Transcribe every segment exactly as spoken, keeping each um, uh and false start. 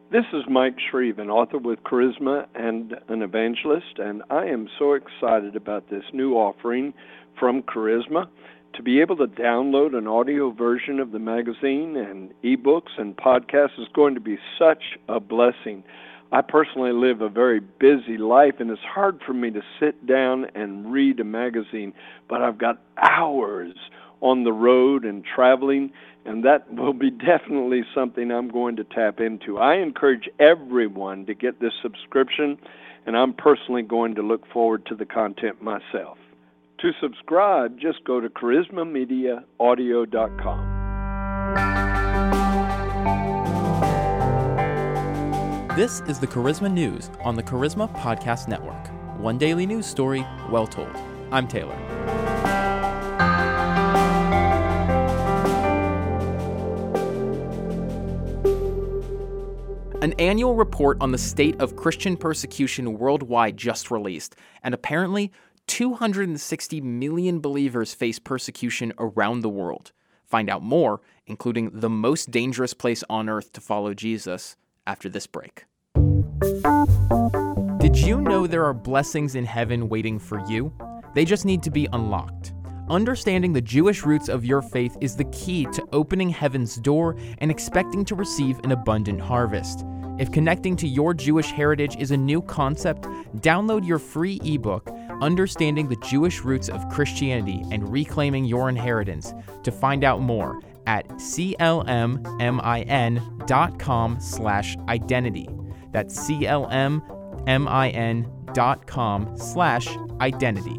This is Mike Shreve, an author with Charisma and an evangelist, and I am so excited about this new offering from Charisma. To be able to download an audio version of the magazine and ebooks and podcasts is going to be such a blessing. I personally live a very busy life, and it's hard for me to sit down and read a magazine, but I've got hours on the road and traveling, and that will be definitely something I'm going to tap into. I encourage everyone to get this subscription, and I'm personally going to look forward to the content myself. To subscribe, just go to charisma media audio dot com. This is the Charisma News on the Charisma Podcast Network. One daily news story, well told. I'm Taylor. An annual report on the state of Christian persecution worldwide just released, and apparently two hundred sixty million believers face persecution around the world. Find out more, including the most dangerous place on earth to follow Jesus, after this break. Did you know there are blessings in heaven waiting for you? They just need to be unlocked. Understanding the Jewish roots of your faith is the key to opening heaven's door and expecting to receive an abundant harvest. If connecting to your Jewish heritage is a new concept, download your free ebook, Understanding the Jewish Roots of Christianity and Reclaiming Your Inheritance, to find out more at clmmin dot com slash identity. That's clmmin dot com slash identity.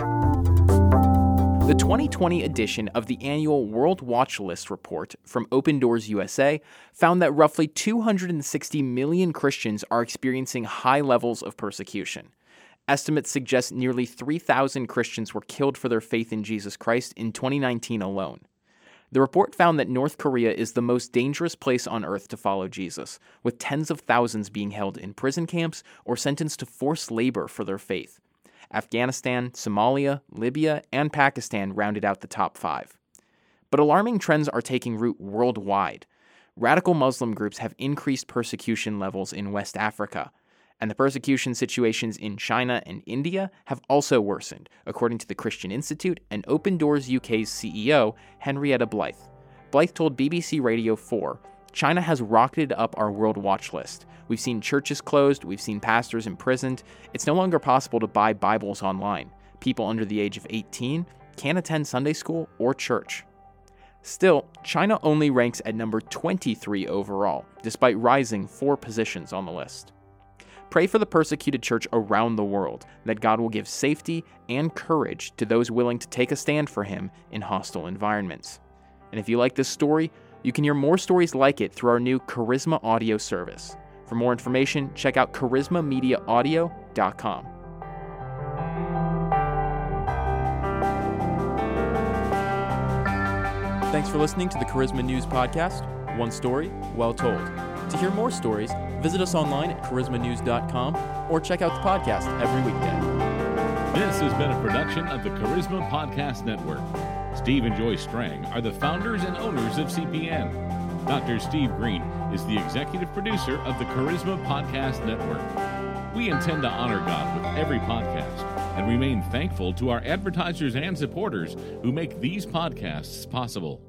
The twenty twenty edition of the annual World Watch List report from Open Doors U S A found that roughly two hundred sixty million Christians are experiencing high levels of persecution. Estimates suggest nearly three thousand Christians were killed for their faith in Jesus Christ in twenty nineteen alone. The report found that North Korea is the most dangerous place on earth to follow Jesus, with tens of thousands being held in prison camps or sentenced to forced labor for their faith. Afghanistan, Somalia, Libya, and Pakistan rounded out the top five. But alarming trends are taking root worldwide. Radical Muslim groups have increased persecution levels in West Africa, and the persecution situations in China and India have also worsened, according to the Christian Institute and Open Doors U K's C E O, Henrietta Blythe. Blythe told B B C Radio four, "China has rocketed up our World Watch List. We've seen churches closed, we've seen pastors imprisoned. It's no longer possible to buy Bibles online. People under the age of eighteen can't attend Sunday school or church." Still, China only ranks at number twenty-three overall, despite rising four positions on the list. Pray for the persecuted church around the world, that God will give safety and courage to those willing to take a stand for Him in hostile environments. And if you like this story, you can hear more stories like it through our new Charisma audio service. For more information, check out charisma media audio dot com. Thanks for listening to the Charisma News Podcast. One story, well told. To hear more stories, visit us online at charisma news dot com or check out the podcast every weekday. This has been a production of the Charisma Podcast Network. Steve and Joy Strang are the founders and owners of C P N. Doctor Steve Green is the executive producer of the Charisma Podcast Network. We intend to honor God with every podcast and remain thankful to our advertisers and supporters who make these podcasts possible.